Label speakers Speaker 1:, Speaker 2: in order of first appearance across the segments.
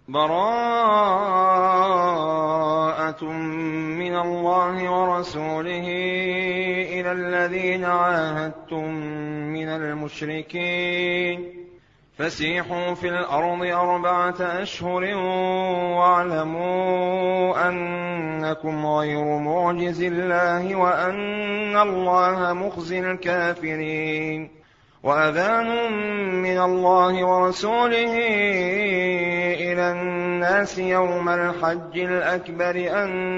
Speaker 1: براءة من الله ورسوله إلى الذين عاهدتم من المشركين فسيحوا في الأرض 4 أشهر واعلموا أنكم غير معجز الله وأن الله مخزي الكافرين. وأذان من الله ورسوله إلى الناس يوم الحج الأكبر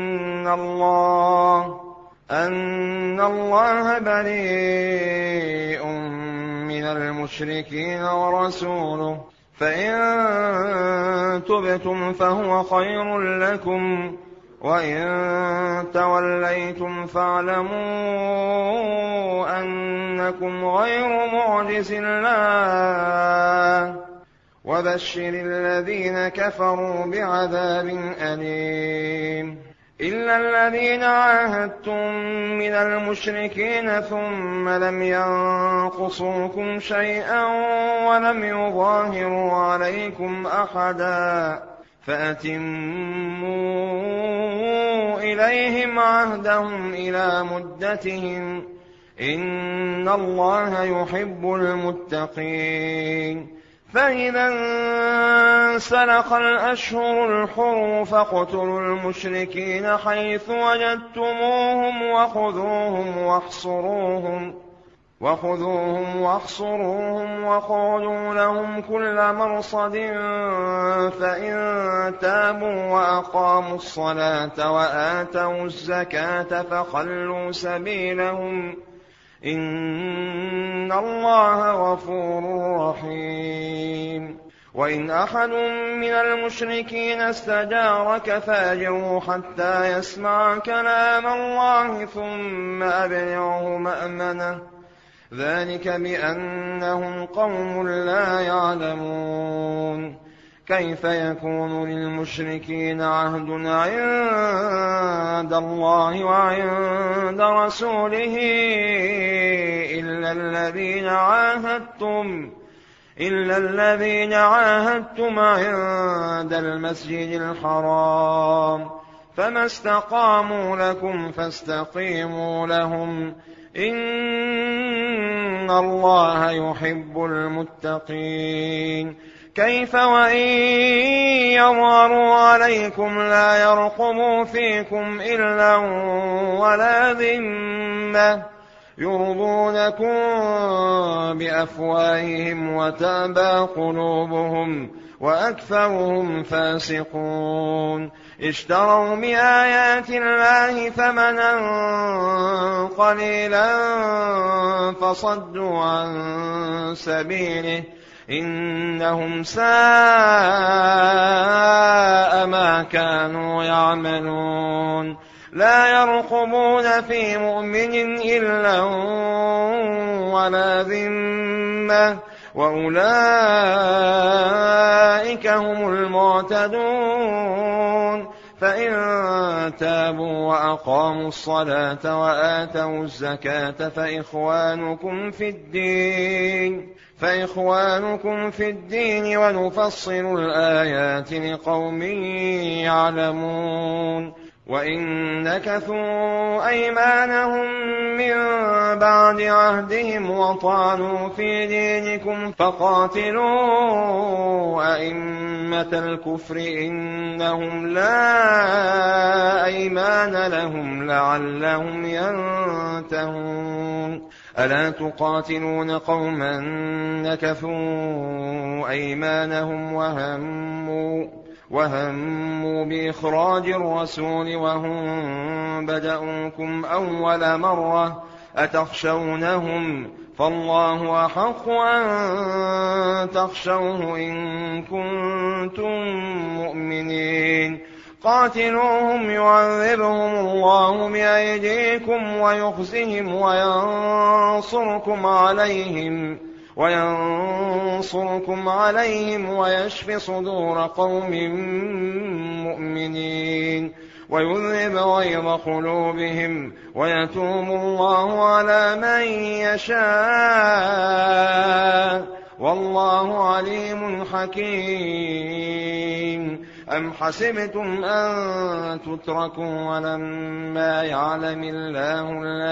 Speaker 1: أن الله بريء من المشركين ورسوله فإن تبتم فهو خير لكم وإن توليتم فاعلموا أنكم غير معجز الله وبشر الذين كفروا بعذاب أليم. إلا الذين عاهدتم من المشركين ثم لم ينقصوكم شيئا ولم يظاهروا عليكم أحدا فأتموا إليهم عهدهم إلى مدتهم إن الله يحب المتقين. فإذا انسلخ الأشهر الحرم فاقتلوا المشركين حيث وجدتموهم وخذوهم واحصروهم وقعدوا لهم كل مرصد فإن تابوا وأقاموا الصلاة وآتوا الزكاة فخلوا سبيلهم إن الله غفور رحيم. وإن أحد من المشركين استجارك فاجره حتى يسمع كلام الله ثم أبلغه مأمنه ذلك بأنهم قوم لا يعلمون. كيف يكون للمشركين عهد عند الله وعند رسوله إلا الذين عاهدتم عند المسجد الحرام فما استقاموا لكم فاستقيموا لهم إن الله يحب المتقين. كيف وإن يظهروا عليكم لا يرقبوا فيكم إلا ولا ذمة يرضونكم بأفواههم وتأبى قلوبهم وأكثرهم فاسقون. اشتروا بآيات الله ثمنا قليلا فصدوا عن سبيله إنهم ساء ما كانوا يعملون. لا يرقبون في مؤمن إلا ولا ذمة وأولئك هم المعتدون. فإن تابوا وأقاموا الصلاة وآتوا الزكاة فإخوانكم في الدين ونفصل الآيات لقوم يعلمون. وإن نكثوا أيمانهم من بعد عهدهم وطعنوا في دينكم فقاتلوا أئمة الكفر إنهم لا أيمان لهم لعلهم ينتهون. ألا تقاتلون قوما نكثوا أيمانهم وهموا بإخراج الرسول وهم بدأوكم أول مرة أتخشونهم فالله أحق أن تخشوه إن كنتم مؤمنين. قاتلوهم يعذبهم الله بأيديكم ويخزهم وينصركم عليهم ويشف صدور قوم مؤمنين ويذهب غيظ قلوبهم ويتوب الله على من يشاء والله عليم حكيم. أم حسبتم أن تتركوا ولما يعلم الله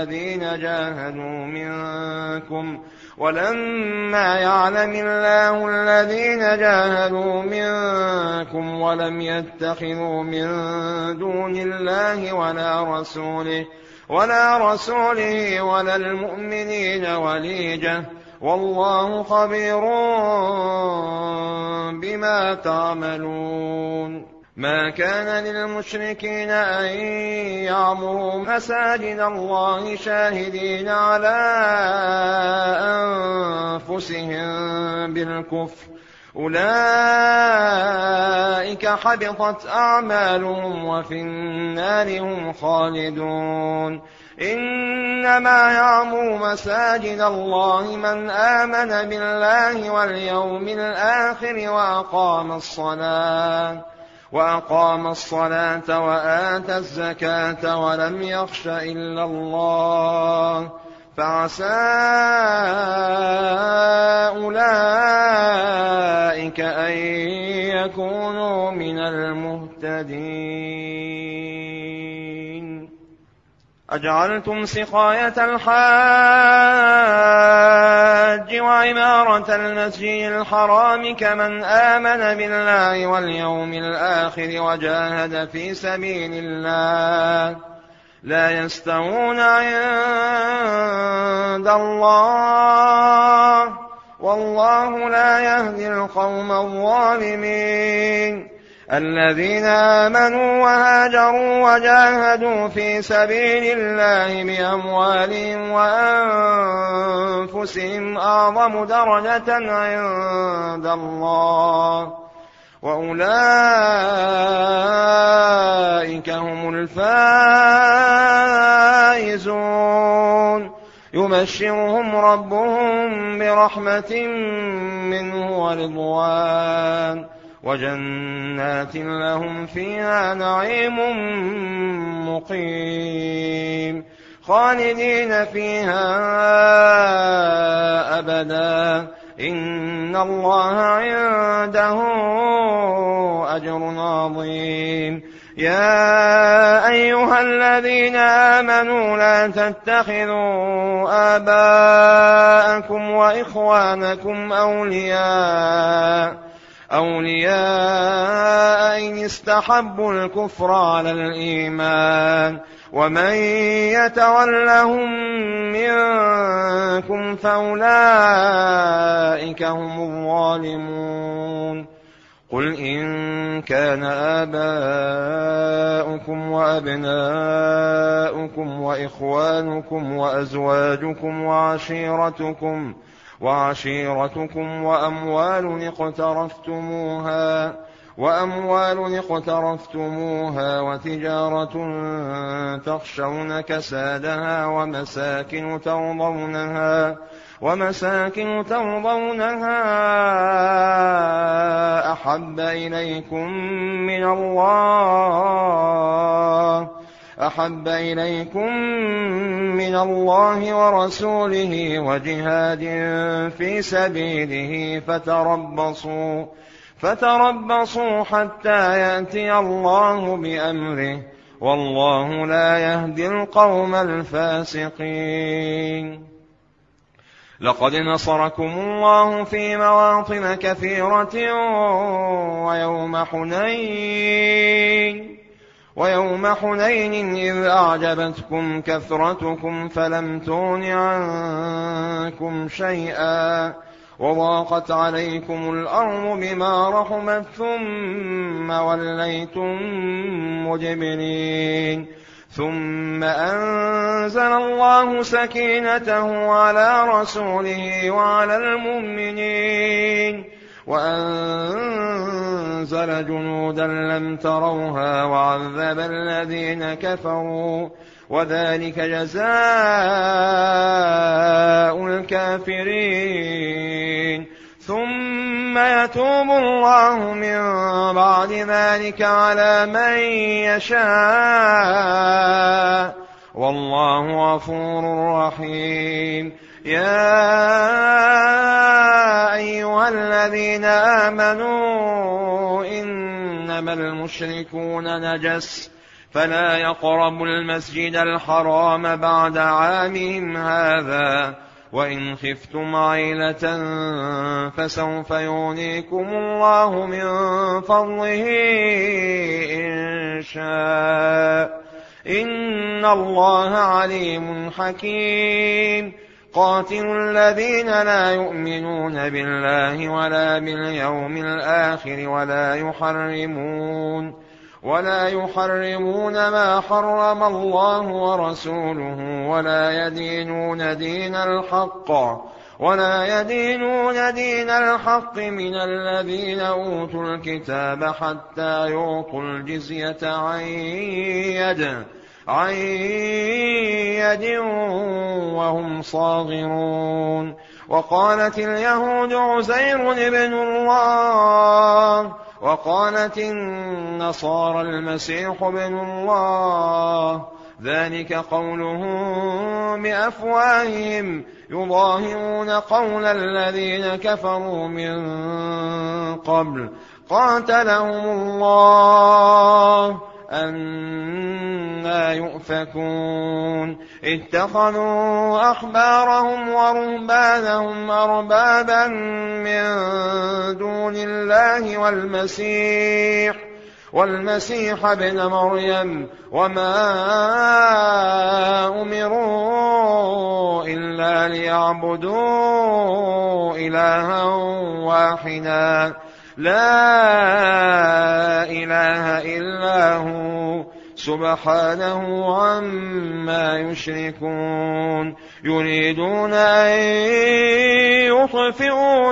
Speaker 1: الذين جاهدوا منكم ولم يتخذوا من دون الله ولا رسوله ولا المؤمنين وليجة والله خبير بما تعملون. ما كان للمشركين أن يعمروا مساجد الله شاهدين على أنفسهم بالكفر أولئك حبطت أعمالهم وفي النار هم خالدون. إنما يعمر مساجد الله من آمن بالله واليوم الآخر وأقام الصلاة وآتى الزكاة ولم يخش إلا الله فعسى أولئك أن يكونوا من المهتدين. أجعلتم سقاية الحاج وعمارة المسجد الحرام كمن آمن بالله واليوم الآخر وجاهد في سبيل الله لا يستوون عند الله والله لا يهدي القوم الظالمين. الذين آمنوا وهاجروا وجاهدوا في سبيل الله بأموالهم وأنفسهم أعظم درجة عند الله وأولئك هم الفائزون. يبشرهم ربهم برحمة منه ورضوان وجنات لهم فيها نعيم مقيم خالدين فيها أبدا إن الله عنده أجر عظيم. يا أيها الذين آمنوا لا تتخذوا آباءكم وإخوانكم أولياء إن استحبوا الكفر على الإيمان ومن يتولهم منكم فأولئك هم الظالمون. قل إن كان آباؤكم وأبناؤكم وإخوانكم وأزواجكم وعشيرتكم وأموال اقترفتموها وتجارة تخشون كسادها ومساكن ترضونها أحب إليكم من الله ورسوله وجهاد في سبيله فتربصوا حتى يأتي الله بأمره والله لا يهدي القوم الفاسقين. لقد نصركم الله في مواطن كثيرة ويوم حنين إذ أعجبتكم كثرتكم فلم تغن عنكم شيئا وضاقت عليكم الأرض بما رحبت ثم وليتم مدبرين ثم أنزل الله سكينته على رسوله وعلى المؤمنين وأنزل جنودا لم تروها وعذب الذين كفروا وذلك جزاء الكافرين. ثم يتوب الله من بعد ذلك على من يشاء والله غفور رحيم. يا أيها الذين آمنوا إن إنما المشركون نجس فلا يقربوا المسجد الحرام بعد عامهم هذا وإن خفتم عيلة فسوف يغنيكم الله من فضله إن شاء إن الله عليم حكيم قاتلوا الذين لا يؤمنون بالله ولا باليوم الآخر ولا يحرمون ما حرم الله ورسوله ولا يدينون دين الحق من الذين أوتوا الكتاب حتى يعطوا الجزية عن يد وهم صاغرون وقالت اليهود عزير ابن الله وقالت النصارى المسيح ابن الله ذلك قولهم بأفواههم يضاهئون قول الذين كفروا من قبل قاتلهم الله أنى يؤفكون اتخذوا أحبارهم ورهبانهم أربابا من دون الله والمسيح ابن مريم وما أمروا إلا ليعبدوا إلها واحدا لا إله إلا هو سبحانه عما يشركون يريدون أن يطفئوا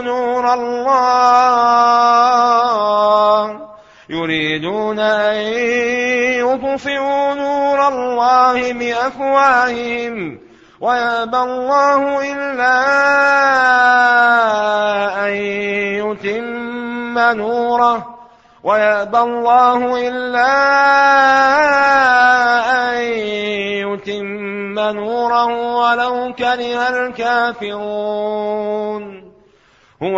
Speaker 1: نور الله بأفواههم ويأبى الله إلا أن يتم نوره ولو كره الكافرون هو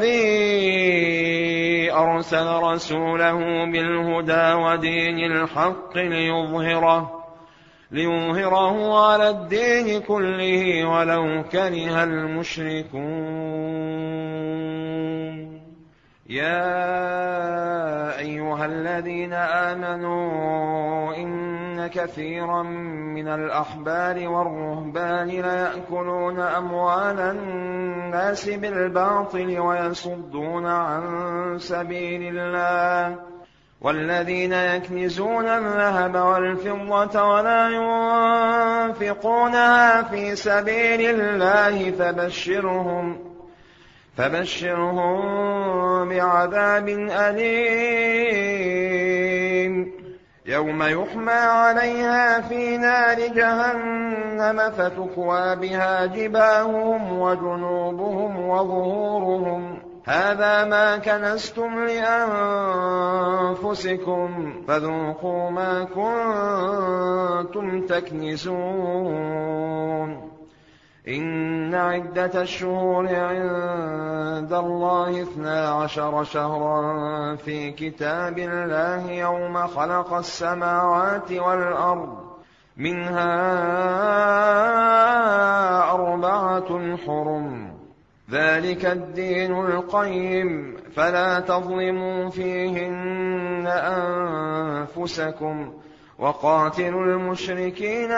Speaker 1: الذي أرسل رسوله بالهدى ودين الحق ليظهره على الدين كله ولو كره المشركون يا أيها الذين آمنوا إن كثيرا من الأحبار والرهبان ليأكلون أموال الناس بالباطل ويصدون عن سبيل الله والذين يكنزون الذهب والفضة ولا ينفقونها في سبيل الله فبشرهم بعذاب أليم يوم يحمى عليها في نار جهنم فتكوى بها جباههم وجنوبهم وظهورهم هذا ما كنزتم لأنفسكم فذوقوا ما كنتم تكنزون إن عدة الشهور عند الله 12 شهرا في كتاب الله يوم خلق السماوات والأرض منها 4 حرم ذلك الدين القيم فلا تظلموا فيهن أنفسكم وقاتلوا المشركين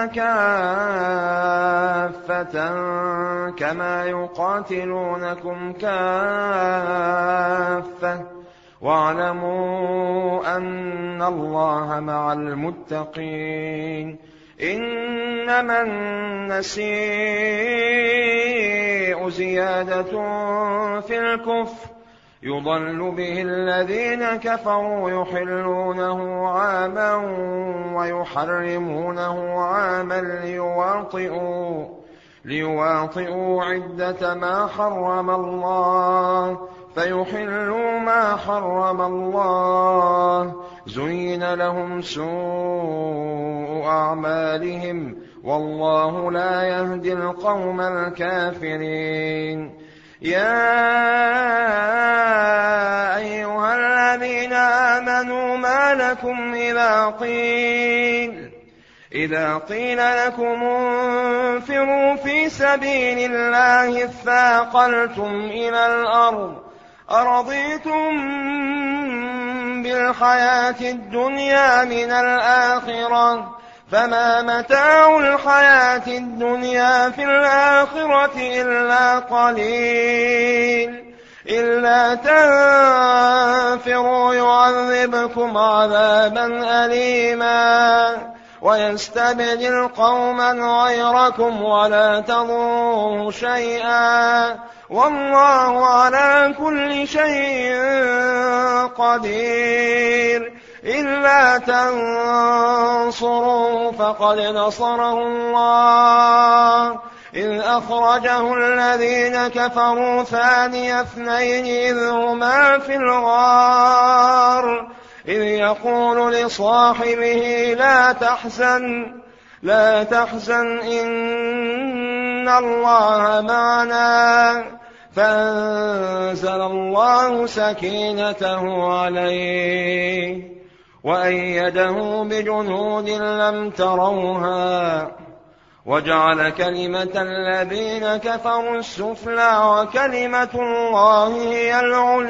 Speaker 1: كافة كما يقاتلونكم كافة واعلموا أن الله مع المتقين إنما النسيء زيادة في الكفر يضل به الذين كفروا يحلونه عاما ويحرمونه عاما ليواطئوا عدة ما حرم الله فيحلوا ما حرم الله زين لهم سوء أعمالهم والله لا يهدي القوم الكافرين يا أيها الذين آمنوا ما لكم إذا قيل لكم انفروا في سبيل الله اثاقلتم إلى الأرض أرضيتم بالحياة الدنيا من الآخرة فما متاع الحياة الدنيا في الآخرة إلا قليل إلا تنفروا يعذبكم عذابا أليما ويستبدل قوما غيركم ولا تضروه شيئا والله على كل شيء قدير إلا تنصروه فقد نصره الله إذ أخرجه الذين كفروا ثاني اثنين إذ هما في الغار إذ يقول لصاحبه لا تحزن إن الله معنا فأنزل الله سكينته عليه وأيده بجنود لم تروها وجعل كلمة الذين كفروا السفلى وكلمة الله هي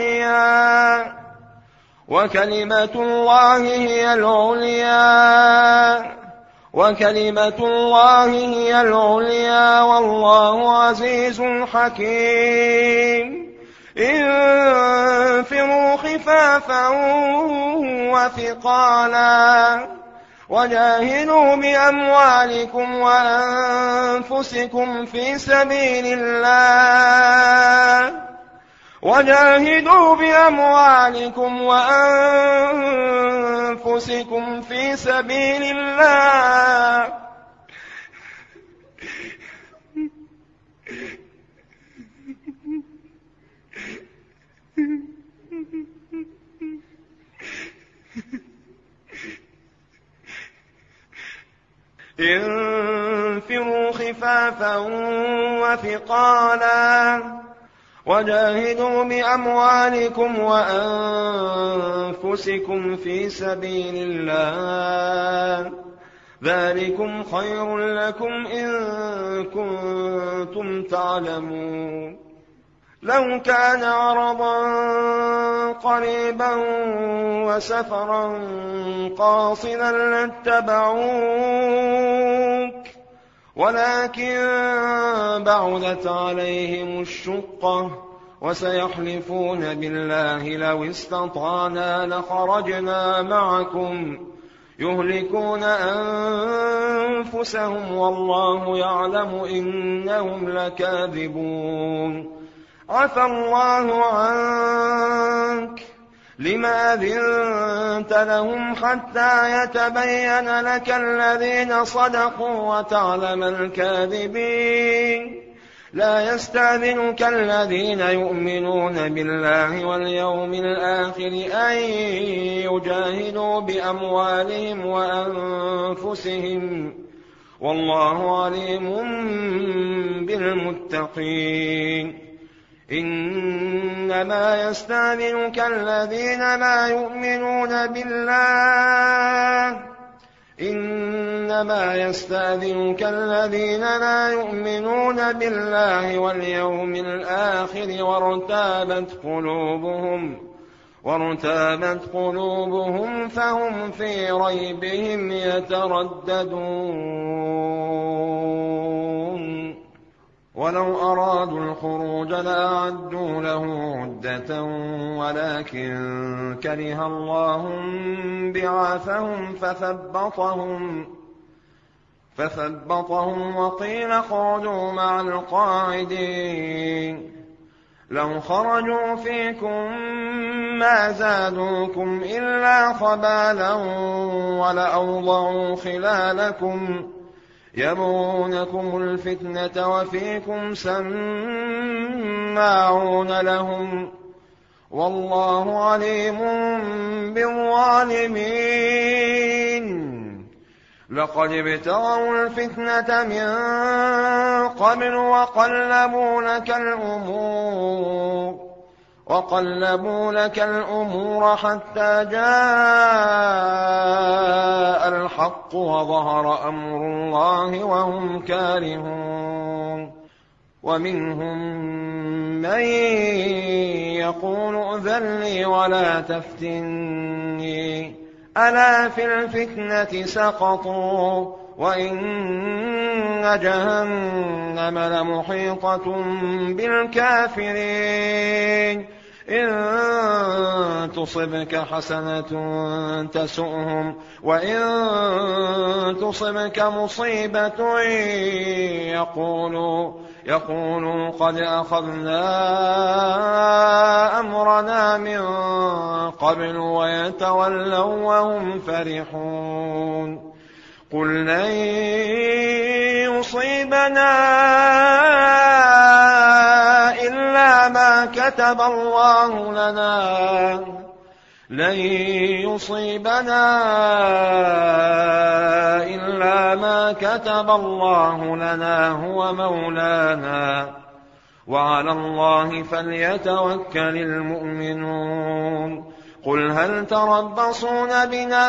Speaker 1: العليا والله عزيز حكيم انفروا خفافا وثقالا وجاهدوا بأموالكم وأنفسكم في سبيل الله انفروا خفافا وثقالا وجاهدوا بأموالكم وأنفسكم في سبيل الله ذلكم خير لكم إن كنتم تعلمون لو كان عرضا قريبا وسفرا قاصدا لاتبعوك ولكن بعدت عليهم الشقة وسيحلفون بالله لو استطعنا لخرجنا معكم يهلكون أنفسهم والله يعلم إنهم لكاذبون عفى الله عنك لما أذنت لهم حتى يتبين لك الذين صدقوا وتعلم الكاذبين لا يستأذنك الذين يؤمنون بالله واليوم الآخر أن يجاهدوا بأموالهم وأنفسهم والله عليم بالمتقين إنما يستأذنك الذين لا يؤمنون بالله واليوم الآخر وارتابت قلوبهم فهم في ريبهم يترددون ولو أرادوا الخروج لأعدوا له عدة ولكن كره الله بعاثهم فثبطهم وقيل اخرجوا مع القاعدين لو خرجوا فيكم ما زادوكم إلا خبالا ولأوضعوا خلالكم يبغونكم الفتنة وفيكم سماعون لهم والله عليم بالظالمين لقد ابتغوا الفتنة من قبل وقلبوا لك الأمور حتى جاء الحق وظهر أمر الله وهم كارهون. ومنهم من يقول ائذن لي ولا تفتني ألا في الفتنة سقطوا وإن جهنم لمحيطة بالكافرين. إن تصبك حسنة تسؤهم وإن تصبك مصيبة يقولوا قد أخذنا أمرنا من قبل ويتولوا وهم فرحون. قل لن يصيبنا إلا ما كتب الله لنا لن يصيبنا إلا ما كتب الله لنا هو مولانا وعلى الله فليتوكل المؤمنون. قل هل تربصون بنا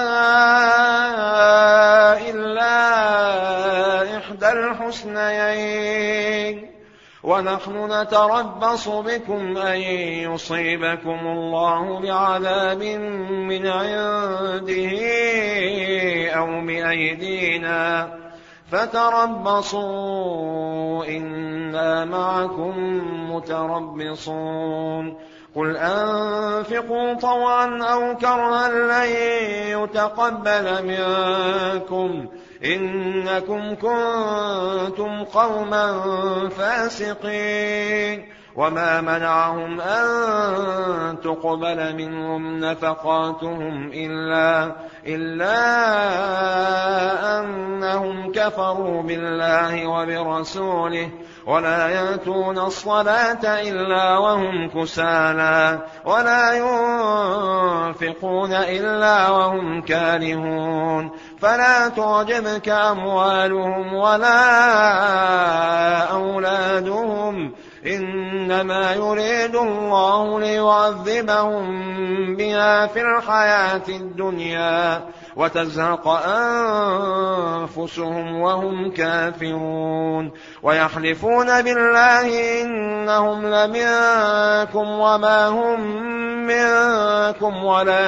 Speaker 1: إلا إحدى الحسنيين ونحن نتربص بكم أن يصيبكم الله بعذاب من عنده أو بأيدينا فتربصوا إنا معكم متربصون. قل أنفقوا طوعا أو كرها لن يتقبل منكم إنكم كنتم قوما فاسقين. وما منعهم أن تقبل منهم نفقاتهم إلا أنهم كفروا بالله وبرسوله ولا يأتون الصلاة إلا وهم كسالى ولا ينفقون إلا وهم كارهون. فلا تعجبك أموالهم ولا أولادهم إنما يريد الله ليعذبهم بها في الحياة الدنيا وتزهق أنفسهم وهم كافرون. ويحلفون بالله إنهم لمنكم وما هم منكم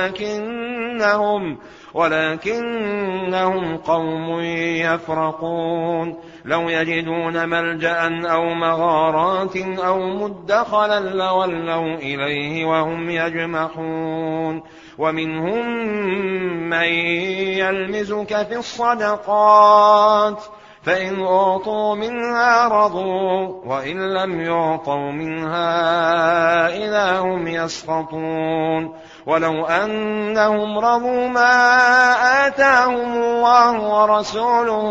Speaker 1: ولكنهم قوم يفرقون. لو يجدون ملجأ أو مغارات أو مدخلا لولوا إليه وهم يجمحون. ومنهم من يلمزك في الصدقات فإن أعطوا منها رضوا وإن لم يعطوا منها إذا هم يسخطون. ولو أنهم رضوا ما آتاهم الله ورسوله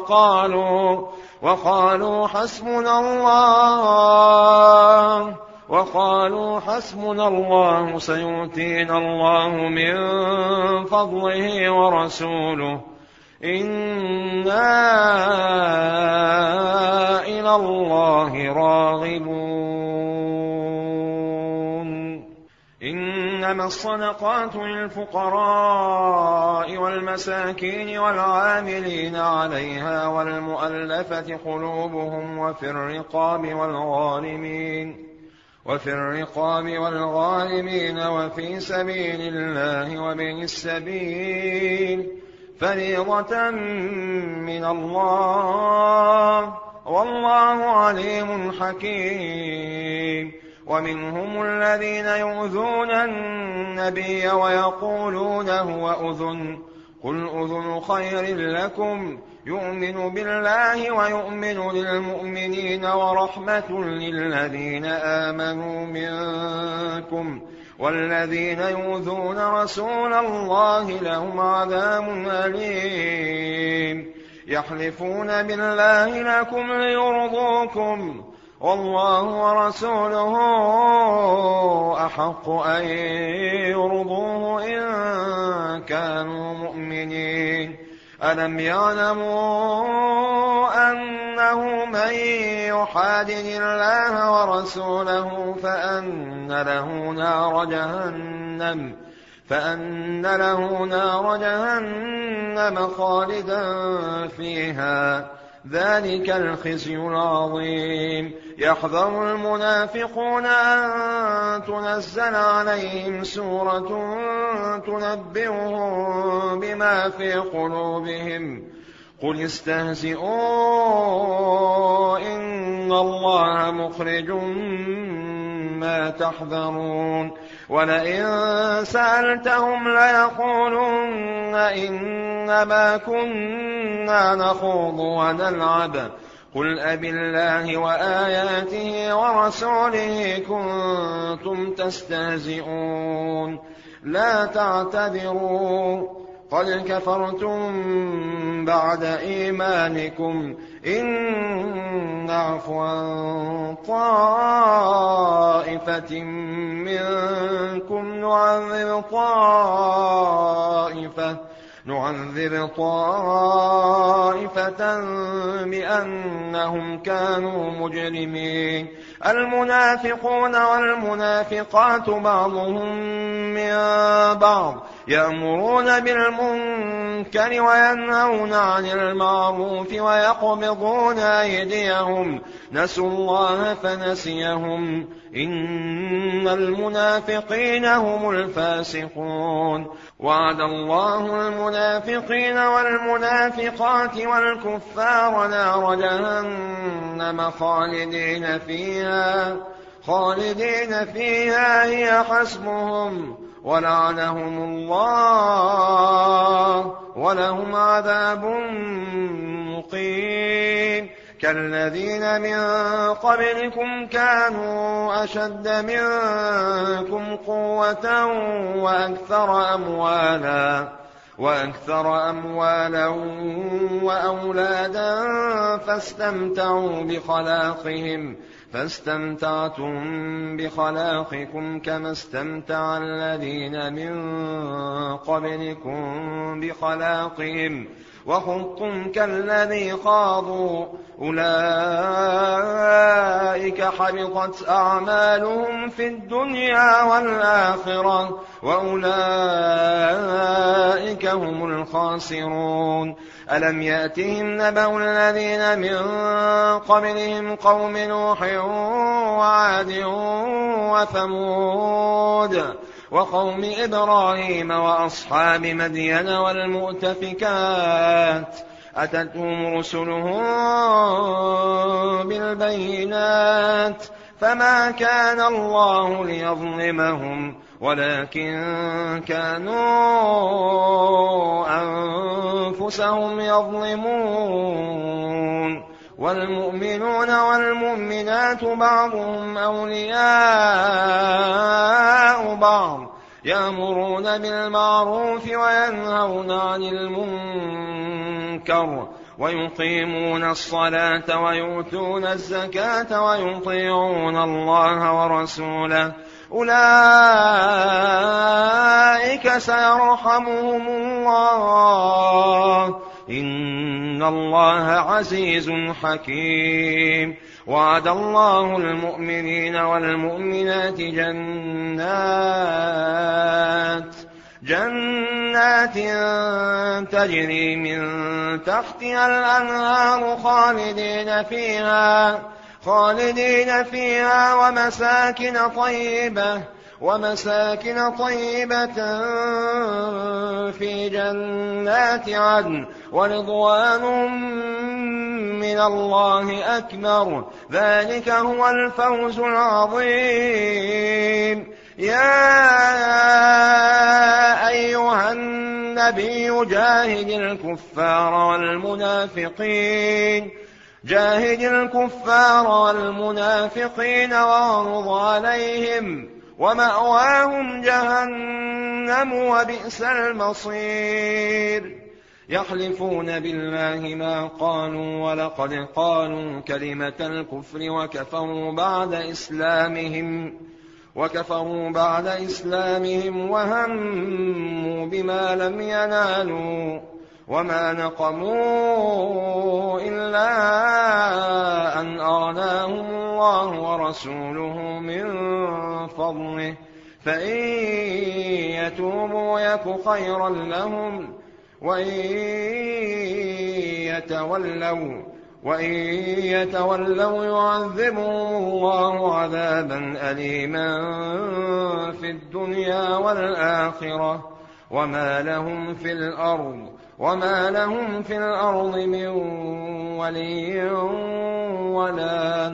Speaker 1: وقالوا حسبنا الله سيؤتينا الله من فضله ورسوله إنا إلى الله راغبون. إنما الصدقات للفقراء والمساكين والعاملين عليها والمؤلفة قلوبهم وفي الرقاب والغارمين وفي سبيل الله وابن السبيل فريضة من الله والله عليم حكيم. ومنهم الذين يؤذون النبي ويقولون هو أذن قل أذن خير لكم يؤمن بالله ويؤمن للمؤمنين ورحمة للذين آمنوا منكم والذين يؤذون رسول الله لهم عذاب أليم. يحلفون بالله لكم ليرضوكم والله ورسوله أحق أن يرضوه إن كانوا مؤمنين. ألم يعلموا أنه من يحادد الله ورسوله فأن له نار جهنم خالدا فيها ذلك الخزي العظيم. يحذر المنافقون أن تنزل عليهم سورة تنبئهم بما في قلوبهم قل استهزئوا إن الله مخرج ما تحذرون. ولئن سألتهم ليقولن إنما كنا نخوض ونلعب قل أبالله وآياته ورسوله كنتم تستهزئون لا تعتذروا قد كفرتم بعد إيمانكم إن نعف عن طائفة منكم نعذب طائفة بأنهم كانوا مجرمين. المنافقون والمنافقات بعضهم من بعض يأمرون بالمنكر وينهون عن المعروف ويقبضون أيديهم نسوا الله فنسيهم إن المنافقين هم الفاسقون. وعد الله المنافقين والمنافقات والكفار نار جهنم خالدين فيها هي حسبهم ولعنهم الله ولهم عذاب مقيم. كالذين من قبلكم كانوا أشد منكم قوة وأكثر أموالا وأولادا فاستمتعتم بخلاقكم كما استمتع الذين من قبلكم بخلاقهم وخضتم كالذي خاضوا أولئك حبطت أعمالهم في الدنيا والآخرة وأولئك هم الخاسرون. ألم يأتهم نبأ الذين من قبلهم قوم نوح وعاد وثمود وقوم إبراهيم وأصحاب مدين والمؤتفكات أتتهم رسلهم بالبينات فما كان الله ليظلمهم ولكن كانوا أنفسهم يظلمون. والمؤمنون والمؤمنات بعضهم أولياء بعض يأمرون بالمعروف وينهون عن المنكر ويقيمون الصلاة ويؤتون الزكاة ويطيعون الله ورسوله أولئك سيرحمهم الله إن الله عزيز حكيم. وعد الله المؤمنين والمؤمنات جنات تجري من تحتها الأنهار خالدين فيها ومساكن طيبة في جنات عدن ورضوان من الله أكبر ذلك هو الفوز العظيم. يا أيها النبي جاهد الكفار والمنافقين واغلظ عليهم ومأواهم جهنم وبئس المصير. يحلفون بالله ما قالوا ولقد قالوا كلمة الكفر وكفروا بعد إسلامهم وهموا بما لم ينالوا وما نقموا إلا أن أغناهم الله ورسوله من فضله فإن يتوبوا يك خيرا لهم وإن يتولوا يعذبهم الله عذابا أليما في الدنيا والآخرة وما لهم في الأرض من ولي ولا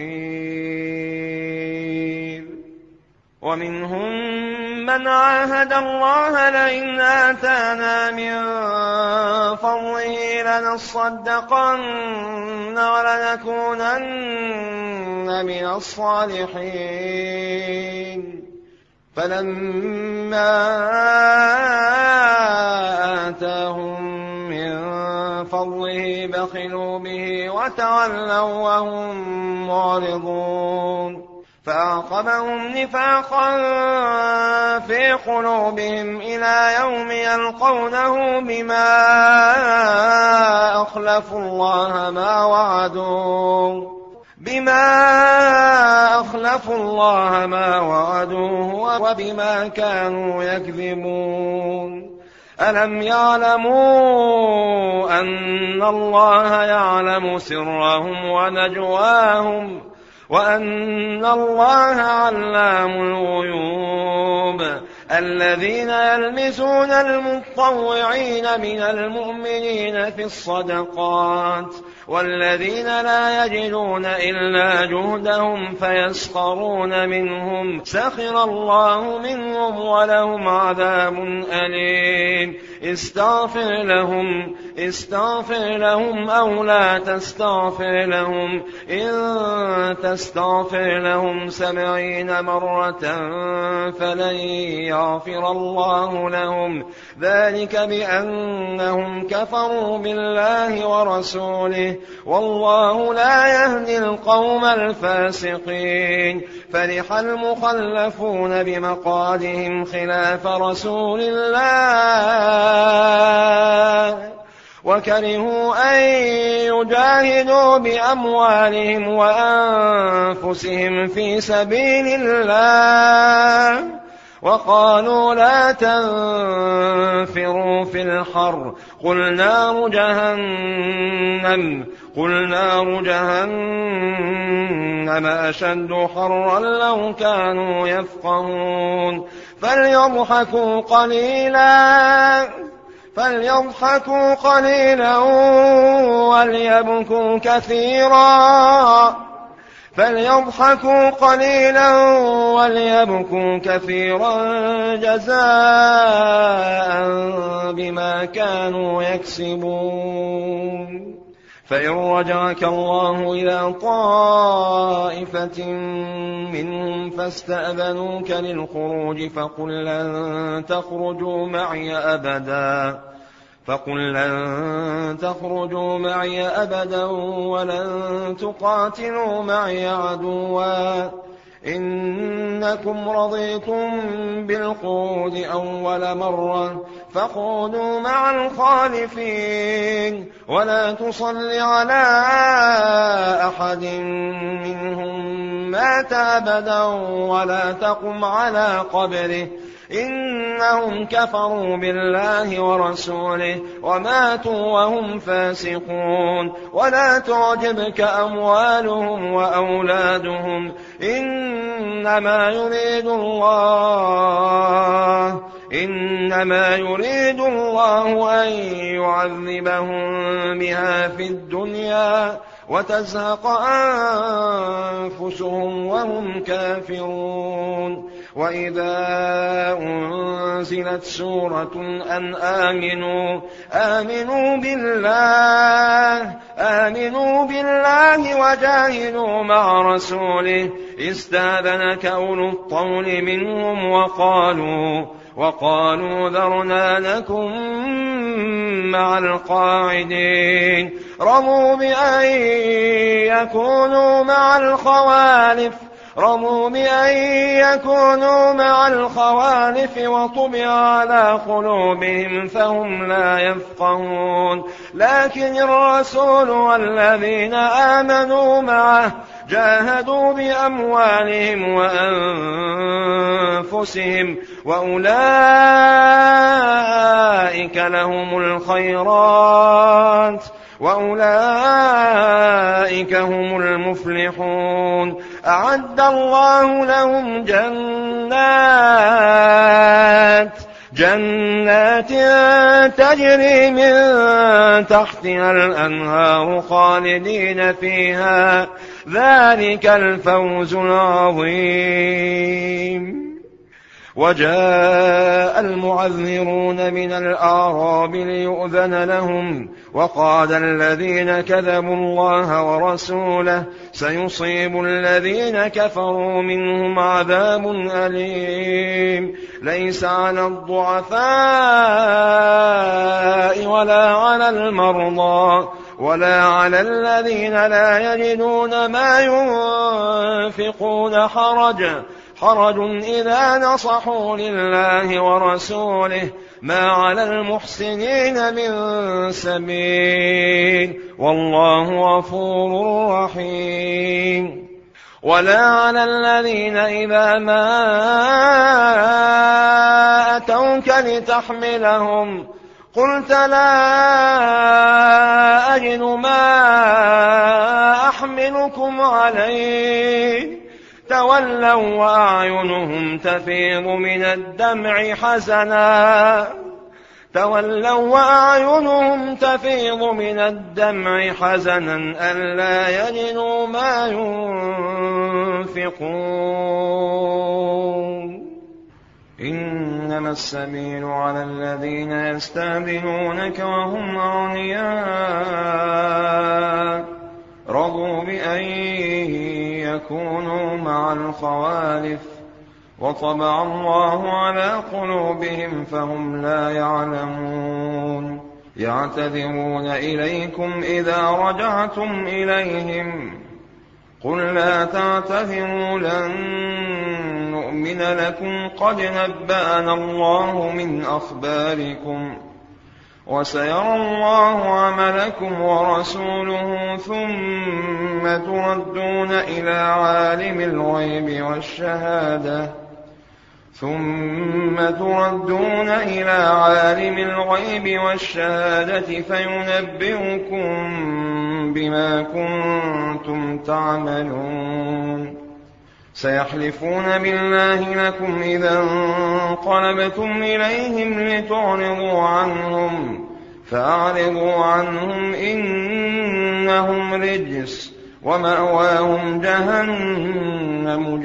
Speaker 1: نصير. ومنهم من عاهد الله لئن آتانا من فضله لنصدقن ولنكونن من الصالحين فلما آتاهم من فضله بخلوا به وتولوا وهم معرضون فأعقبهم نفاقا في قلوبهم إلى يوم يلقونه بما أخلفوا الله ما وعدوه وبما كانوا يكذبون. ألم يعلموا أن الله يعلم سرهم ونجواهم وأن الله علام الغيوب. الذين يلمزون المطوعين من المؤمنين في الصدقات والذين لا يجدون إلا جهدهم فيسخرون منهم سخر الله منهم ولهم عذاب أليم. استغفر لهم أو لا تستغفر لهم إن تستغفر لهم 70 مرة فلن يغفر الله لهم ذلك بأنهم كفروا بالله ورسوله والله لا يهدي القوم الفاسقين. فرح المخلفون بمقعدهم خلاف رسول الله وكرهوا أن يجاهدوا بأموالهم وأنفسهم في سبيل الله وقالوا لا تنفروا في الحر قل نار جهنم أشد حرا لو كانوا يفقهون. فليضحكوا قليلا وليبكوا كثيرا جزاء بما كانوا يكسبون. فإن رجعك الله إلى طائفة منهم فاستأذنوك للخروج فقل لن تخرجوا معي أبدا ولن تقاتلوا معي عدوا إنكم رضيتم بالقعود أول مرة فاقعدوا مع الخالفين ولا تصل على أحد منهم مات أبدا ولا تقم على قبره إنهم كفروا بالله ورسوله وماتوا وهم فاسقون. ولا تعجبك أموالهم وأولادهم إنما يريد الله أن يعذبهم بها في الدنيا وتزهق أنفسهم وهم كافرون. وإذا أنزلت سورة أن آمنوا بالله وجاهدوا مع رسوله استأذنك أولو الطول منهم وقالوا ذرنا نكن مع القاعدين رضوا بأن يكونوا مع الخوالف رضوا بأن يكونوا مع الخوالف وطبع على قلوبهم فهم لا يفقهون لكن الرسول والذين آمنوا معه جاهدوا بأموالهم وأنفسهم وأولئك لهم الخيرات وأولئك هم المفلحون أعد الله لهم جنات تجري من تحتها الأنهار خالدين فيها ذلك الفوز العظيم. وجاء المعذرون من الأعراب ليؤذن لهم وقال الذين كذبوا الله ورسوله سيصيب الذين كفروا منهم عذاب أليم ليس على الضعفاء ولا على المرضى ولا على الذين لا يجدون ما ينفقون حرج إذا نصحوا لله ورسوله ما على المحسنين من سبيل والله غفور رحيم. ولا على الذين إذا ما أتوك لتحملهم قلت لا أجد ما أحملكم عليه تولوا وأعينهم تفيض من الدمع حزنا ألا يجدوا ما ينفقون. إنما السبيل على الذين يستأذنونك وهم أغنياء رضوا بأن يكونوا مع الخوالف وطبع الله على قلوبهم فهم لا يعلمون. يعتذرون إليكم إذا رجعتم إليهم قل لا تعتذروا لن نؤمن لكم قد نبأنا الله من أخباركم وسيرى الله عملكم ورسوله ثم تردون إلى عالم الغيب والشهادة فينبئكم بما كنتم تعملون. سيحلفون بالله لكم إذا انقلبتم إليهم لتعرضوا عنهم فأعرضوا عنهم إنهم رجس ومأواهم جهنم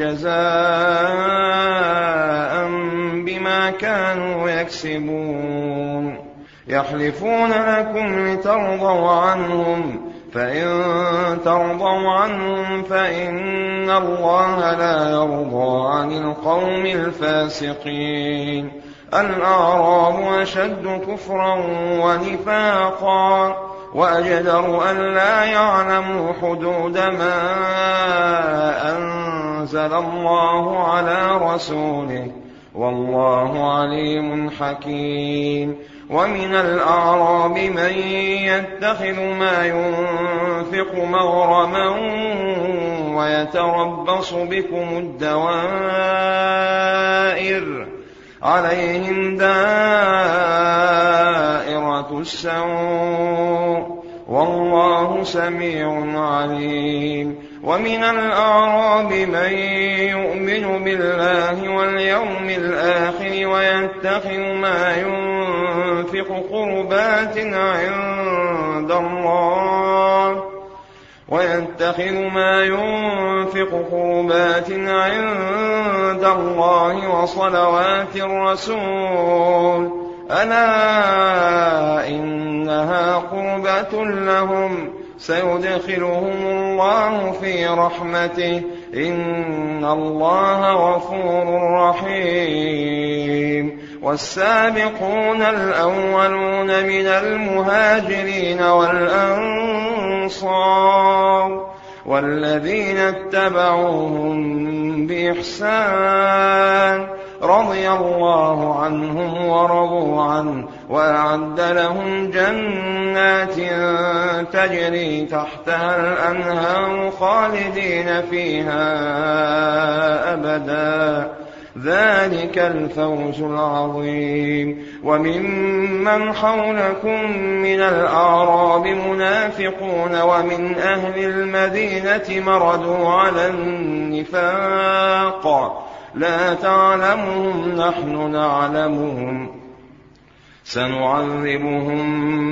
Speaker 1: جزاء بما كانوا يكسبون. يحلفون لكم لترضوا عنهم فإن ترضوا عنهم فإن الله لا يرضى عن القوم الفاسقين. الأعراب أشد كفرا ونفاقا وأجدر أن لا يعلموا حدود ما أنزل الله على رسوله والله عليم حكيم. ومن الأعراب من يتخذ ما ينفق مغرما ويتربص بكم الدوائر عليهم دائرة السوء والله سميع عليم. ومن الأعراب من يؤمن بالله واليوم الآخر ويتخذ ما ينفق قربات عند الله وصلوات الرسول ألا إنها قربة لهم سيدخلهم الله في رحمته إن الله غفور رحيم. والسابقون الأولون من المهاجرين والأنصار والذين اتبعوهم بإحسان رضي الله عنهم ورضوا عنه وأعد لهم جنات تجري تحتها الأنهار خالدين فيها أبدا ذلك الفوز العظيم. وممن حولكم من الأعراب منافقون ومن أهل المدينة مردوا على النفاق لا تعلمهم نحن نعلمهم سنعذبهم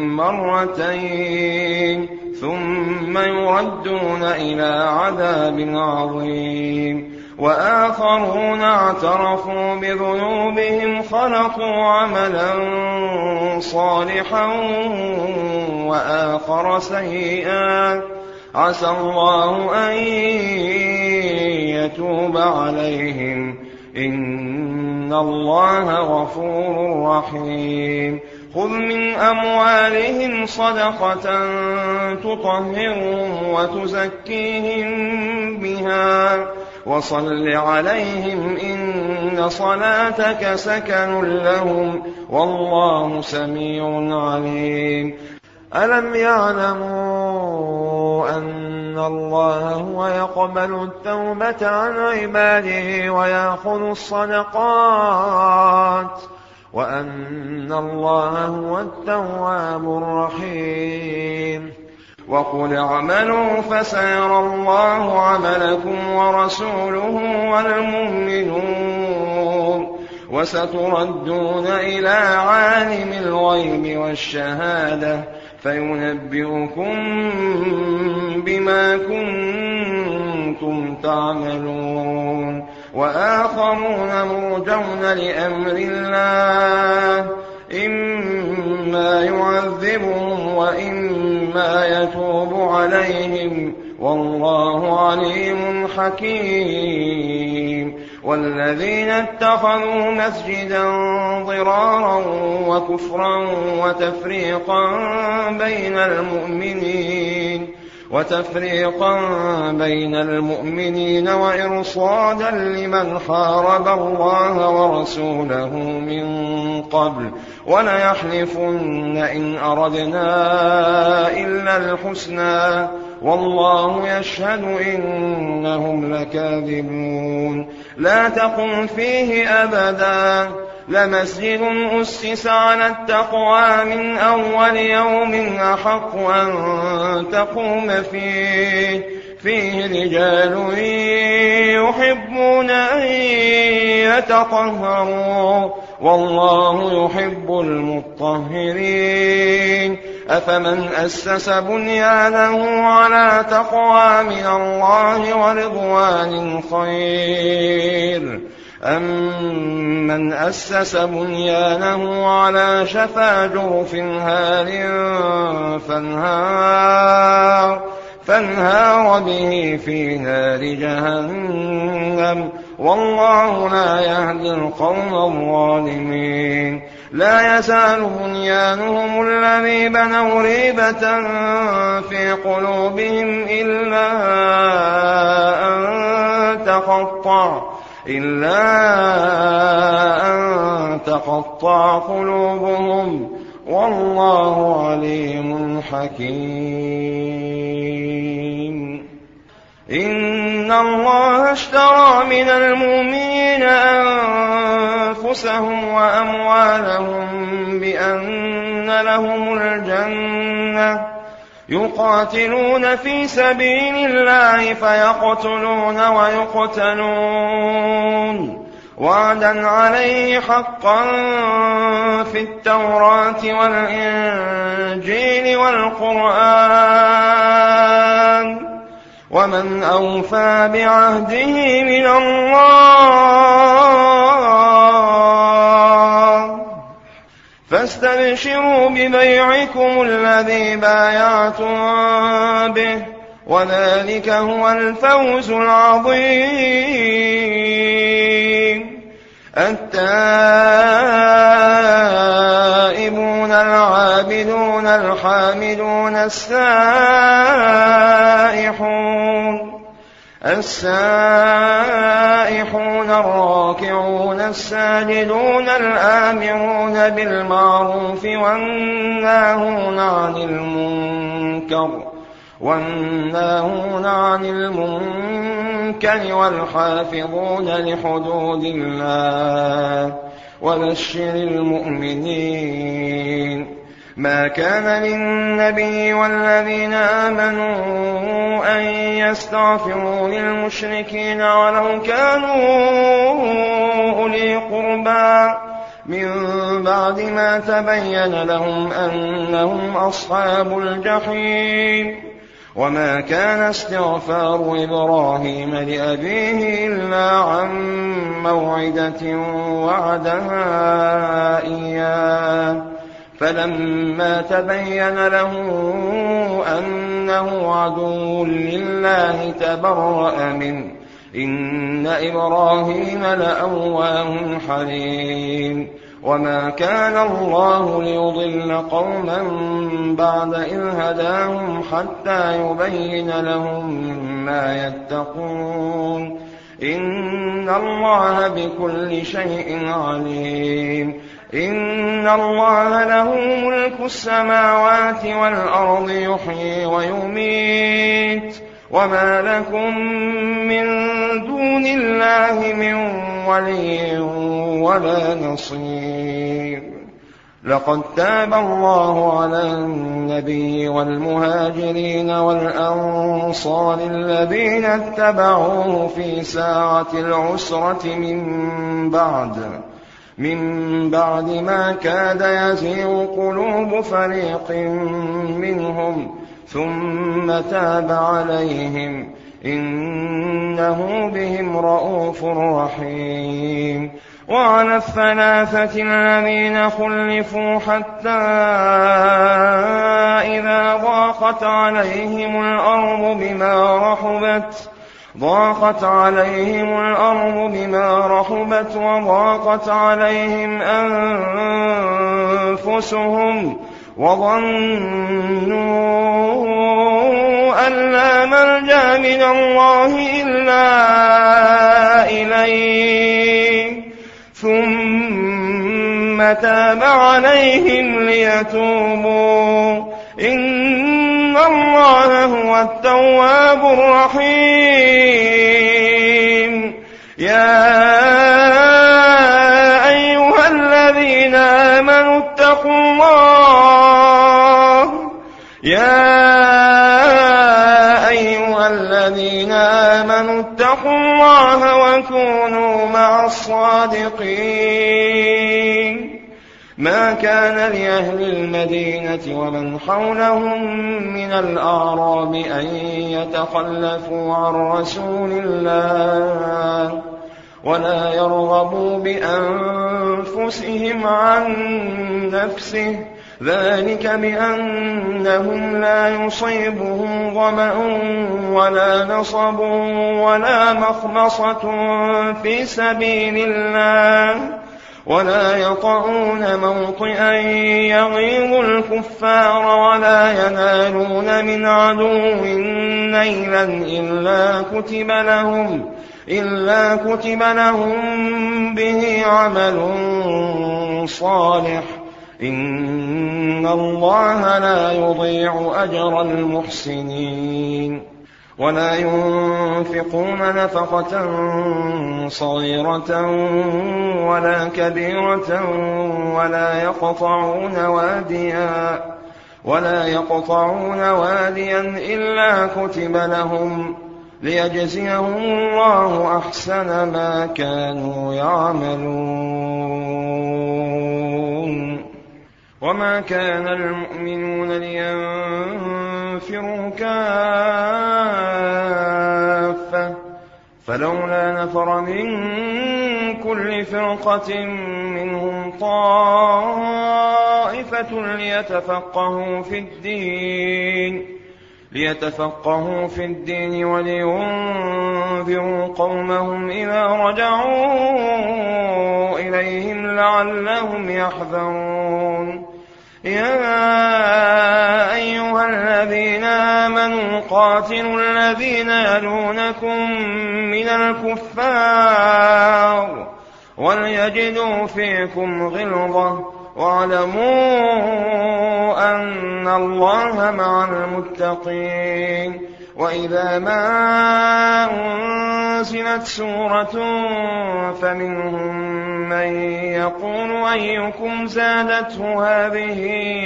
Speaker 1: مرتين ثم يردون إلى عذاب عظيم. وآخرون اعترفوا بذنوبهم خلقوا عملا صالحا وآخر سيئا عسى الله أن يتوب عليهم إن الله غفور رحيم. خذ من أموالهم صدقة تطهرهم وتزكيهم بها وصل عليهم إن صلاتك سكن لهم والله سميع عليم. ألم يعلموا أن الله هو يقبل التوبة عن عباده ويأخذ الصدقات وأن الله هو التواب الرحيم. وقل اعملوا فسيرى الله عملكم ورسوله والمؤمنون وستردون إلى عالم الغيب والشهادة فينبئكم بما كنتم تعملون. وآخرون مرجون لأمر الله إما يعذبهم وإما يتوب عليهم والله عليم حكيم. والذين اتخذوا مسجدا ضرارا وكفرا وتفريقا بين المؤمنين وإرصادا لمن حارب الله ورسوله من قبل وليحلفن إن أردنا إلا الحسنى والله يشهد إنهم لكاذبون. لا تقم فيه أبدا لمسجد أسس على التقوى من أول يوم أحق أن تقوم فيه رجال يحبون أن يتطهروا والله يحب المطهرين. أفمن أسس بنيانه على تقوى من الله ورضوان خير أمن أسس بنيانه على شفا جرف هار فانهار به في نار جهنم والله لا يهدي القوم الظالمين. لا يزال بنيانهم الذي بنوا ريبة في قلوبهم إلا أن تقطع قلوبهم والله عليم حكيم. إن الله اشترى من المؤمنين أنفسهم وأموالهم بأن لهم الجنة يقاتلون في سبيل الله فيقتلون ويقتلون وعدا عليه حقا في التوراة والإنجيل والقرآن ومن أوفى بعهده من الله فاستبشروا ببيعكم الذي بايعتم به وذلك هو الفوز العظيم. التائبون التائبون العابدون الحامدون السائحون الراكعون الساجدون الآمرون بالمعروف والناهون عن المنكر والحافظون لحدود الله وبشر المؤمنين. ما كان للنبي والذين آمنوا أن يستغفروا للمشركين ولو كانوا أولي قربى من بعد ما تبين لهم أنهم أصحاب الجحيم. وما كان استغفار إبراهيم لأبيه إلا عن موعدة وعدها إياه فلما تبين له أنه عدو لله تبرأ منه إن إبراهيم لأواه حليم. وما كان الله ليضل قوما بعد إذ هداهم حتى يبين لهم ما يتقون إن الله بكل شيء عليم. إن الله له ملك السماوات والأرض يحيي ويميت وما لكم من دون الله من ولي ولا نصير. لقد تاب الله على النبي والمهاجرين والأنصار الذين اتبعوه في ساعة العسرة من بعد ما كاد يزيغ قلوب فريق منهم ثم تاب عليهم إنه بهم رءوف رحيم. وعلى الثلاثة الذين خلفوا حتى إذا ضاقت عليهم الأرض بما رحبت وضاقت عليهم أنفسهم وظنوا أن لا ملجأ من الله إلا إليه ثم تاب عليهم ليتوبوا إن الله هو التواب الرحيم. يا أيها الذين آمنوا اتقوا الله وكونوا مع الصادقين. ما كان لأهل المدينة ومن حولهم من الأعراب أن يتخلفوا عن رسول الله ولا يرغبوا بأنفسهم عن نفسه ذلك بأنهم لا يصيبهم ظمأ ولا نصب ولا مخمصة في سبيل الله ولا يطعون موطئا يغيظ الكفار ولا ينالون من عدو نيلا إلا كتب لهم به عمل صالح إن الله لا يضيع أجر المحسنين. ولا ينفقون نفقة صغيرة ولا كبيرة ولا يقطعون واديا إلا كتب لهم ليجزيهم الله أحسن ما كانوا يعملون. وما كان المؤمنون لينفروا كافة فلولا نفر من كل فرقة منهم طائفة ليتفقهوا في الدين ولينذروا قومهم إذا رجعوا إليهم لعلهم يحذرون. يا أيها الذين آمنوا قاتلوا الذين يلونكم من الكفار وليجدوا فيكم غلظة واعلموا أن الله مع المتقين. وإذا ما أنزلت سورة فمنهم من يقول أيكم زادته هذه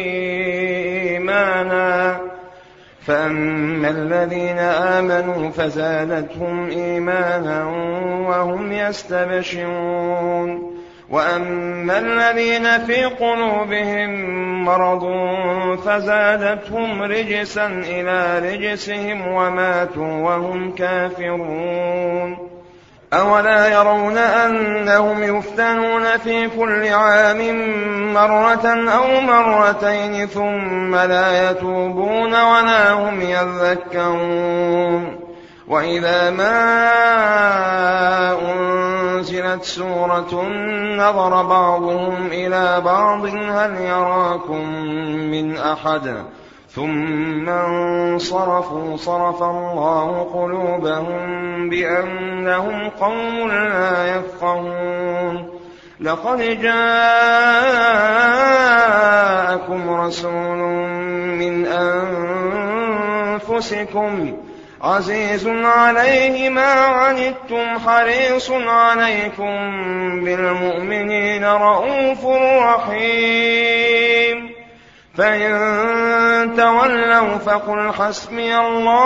Speaker 1: إيمانا فأما الذين آمنوا فزادتهم إيمانا وهم يستبشرون وأما الذين في قلوبهم مرض فزادتهم رجسا إلى رجسهم وماتوا وهم كافرون. أولا يرون أنهم يفتنون في كل عام مرة أو مرتين ثم لا يتوبون ولا هم يذكرون. وإذا ما أنزلت سورة نظر بعضهم إلى بعض هل يراكم من أحد ثم انصرفوا صرف الله قلوبهم بأنهم قوم لا يفقهون. لقد جاءكم رسول من أنفسكم عزيز عليه ما عنتم حريص عليكم بالمؤمنين رءوف رحيم. فإن تولوا فقل حسبي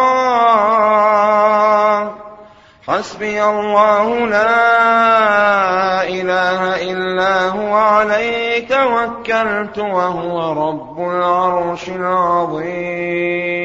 Speaker 1: الله لا إله إلا هو عليه توكلت وهو رب العرش العظيم.